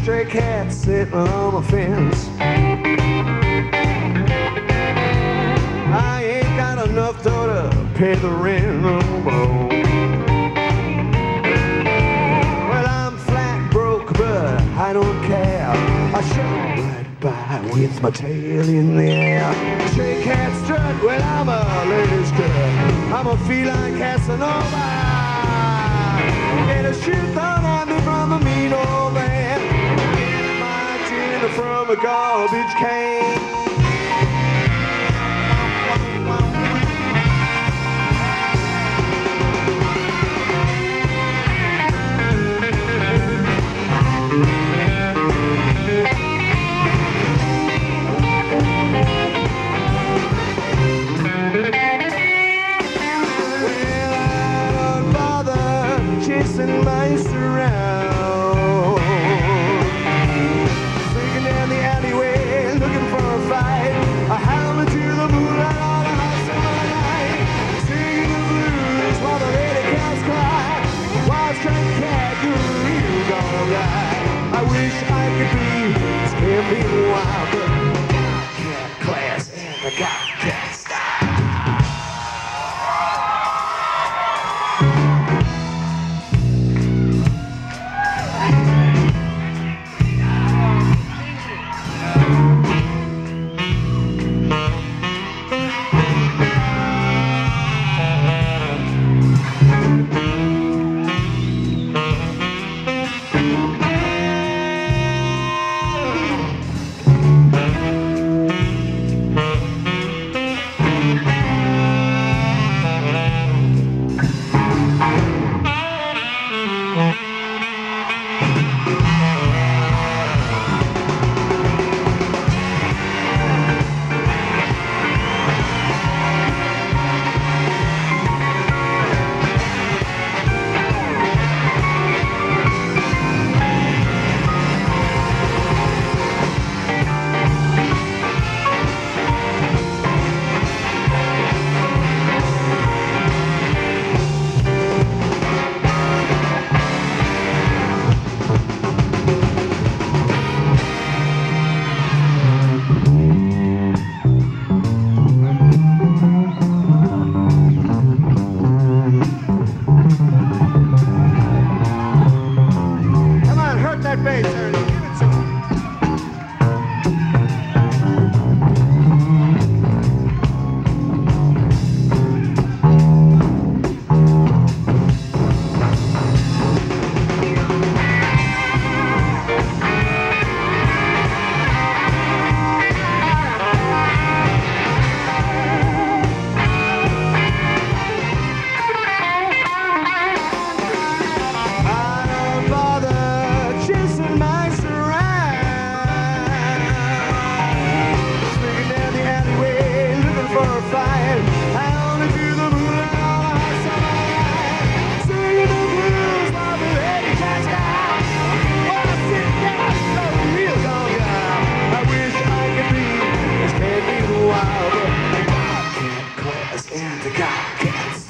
stray cat sitting on the fence. I ain't got enough dough to pay the rent no more. Well, I'm flat broke, but I don't care. I show right by with my tail in the air. Stray cat strut, well, I'm a lady strut. I'm a feline Casanova. Get a shoot thrown at me from a mean old man. Get my dinner from a garbage can. Chasing mice around, sneaking down the alleyway, looking for a fight. I howl into the moonlight all the house of my night, singing the blues while the lady cats cry. Wild stray cat, you're a real dog guy. I wish I could be scared wild, but I got cat class and I got cat style. That bass, Ernie, give it to him. Wild, but I got cat class and I got cat